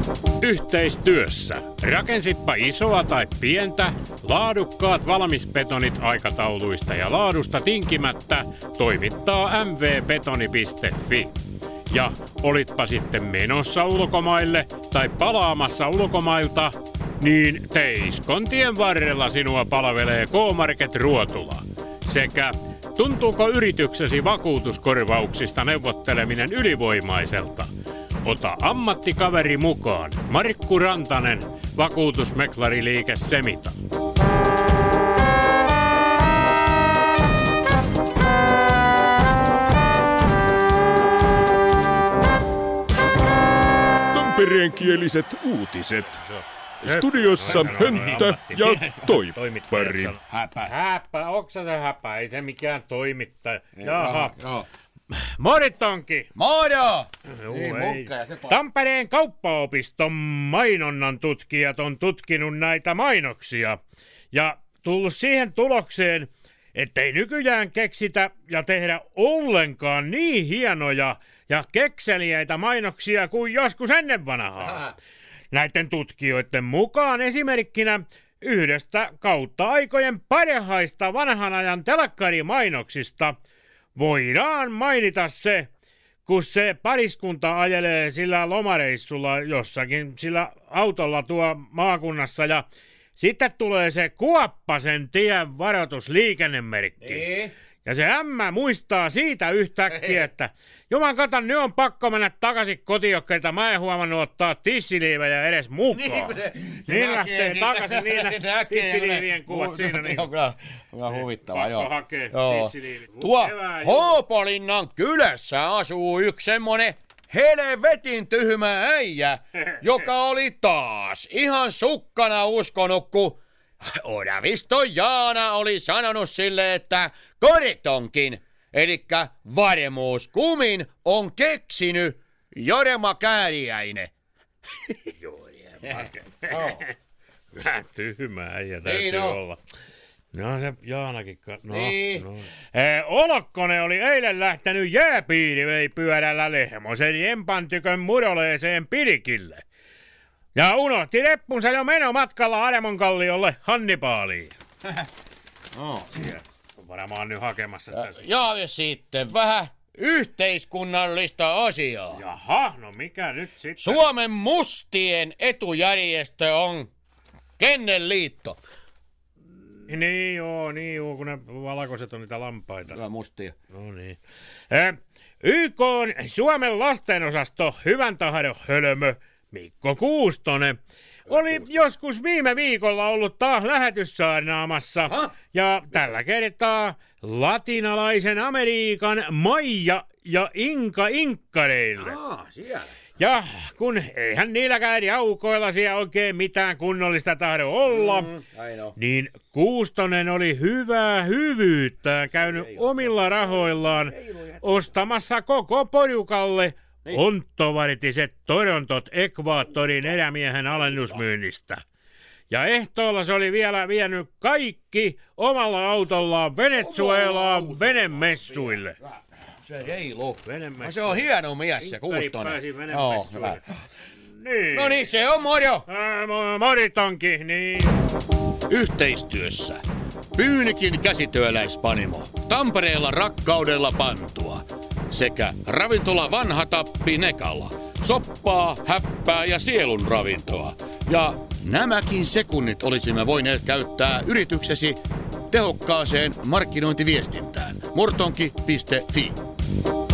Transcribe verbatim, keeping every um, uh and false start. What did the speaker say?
Yhteistyössä. Rakensitpa isoa tai pientä, laadukkaat valmisbetonit aikatauluista ja laadusta tinkimättä toimittaa m v betoni piste f i. Ja olitpa sitten menossa ulkomaille tai palaamassa ulkomailta, niin Teiskontien varrella sinua palvelee K-Market Ruotula. Sekä tuntuuko yrityksesi vakuutuskorvauksista neuvotteleminen ylivoimaiselta? Ota ammattikaveri mukaan. Markku Rantanen, vakuutusmeklariliike Semita. Tampereenkieliset uutiset. Studiossa Hönttä ja Toippari. Häpä. Häpä, oksa se häpä, ei se mikään toimittaja. Jaha. Moritonki! Moro! Niin, Tampereen kauppaopiston mainonnan tutkijat on tutkinut näitä mainoksia ja tullut siihen tulokseen, ettei nykyään keksitä ja tehdä ollenkaan niin hienoja ja kekseliäitä mainoksia kuin joskus ennen vanhaa. Näiden tutkijoiden mukaan esimerkkinä yhdestä kautta aikojen parhaista vanhan ajan telkkarimainoksista voidaan mainita se, kun se pariskunta ajelee sillä lomareissulla jossakin sillä autolla tuo maakunnassa ja sitten tulee se Kuoppasen tien varoitusliikennemerkki. Niin. Ja se ämmä muistaa siitä yhtäkkiä, että juman katon, nyt on pakko mennä takaisin kotiokkeita. Mä en huomannut ottaa tissiliivejä edes mukaan. Niin, se, se niin lähtee takaisin niitä tissiliivien kuvat siinä. Niin. On kyllä, kyllä huvittavaa, pakko joo. hakea tissiliivit. Tuo Hoopolinnan kylässä asuu yksi semmonen helvetin tyhmä äijä, joka oli taas ihan sukkana uskonut, kun Oravisto Jaana oli sanonut sille, että Koritonkin, elikkä varmuuskumin, on keksinyt Jorma Kääriäinen. Jorma Kääriäinen. Vähän tyhmä äijä täytyy niin no. olla. No se Jaanakin. No, niin. no. Eh, Olokkonen oli eilen lähtenyt jääpiirivei-pyörällä Lehmosen Jempan tykön muroleeseen Pilikille. Ja unohti reppunsa jo menomatkalla Aremonkalliolle Hannibaaliin. No. Siellä on varmaan nyt hakemassa Ja, tässä. ja sitten vähän yhteiskunnallista asiaa. Jaha, no mikä nyt sitten? Suomen mustien etujärjestö on Kennelliitto. Niin joo, niin joo, kun ne valkoiset on niitä lampaita. Kyllä mustia. No niin. Eh, Y K on Suomen lastenosasto hyvän tahdon hölmö Mikko Kuustonen oli joskus viime viikolla ollut taas lähetyssaarnaamassa. Aha. Ja tällä kertaa latinalaisen Amerikan Maija ja Inka inkkareille. Ah, siellä. Ja kun eihän niilläkään jaukoilla siellä oikein mitään kunnollista tahdo olla, Mm, niin Kuustonen oli hyvää hyvyyttä käynyt omilla rahoillaan ostamassa koko porukalle niin onttovartiset Torontot Ekvaattorin erämiehen alennusmyynnistä. Ja ehtoolla se oli vielä vienyt kaikki omalla autollaan Venezuelaan venemessuille. Se reilu. Venemessuille. Se on hieno mies se Inkari Kuustonen. pääsi venemessuille. Niin. No niin, se on moro. Ää, mo- Moritonki, niin. Yhteistyössä. Pyynikin käsityöläispanimo. Tampereella rakkaudella pantua. Sekä ravintola Vanha Tappi Nekala. Soppaa, häppää ja sielun ravintoa. Ja nämäkin sekunnit olisimme voineet käyttää yrityksesi tehokkaaseen markkinointiviestintään. Murtonki piste fi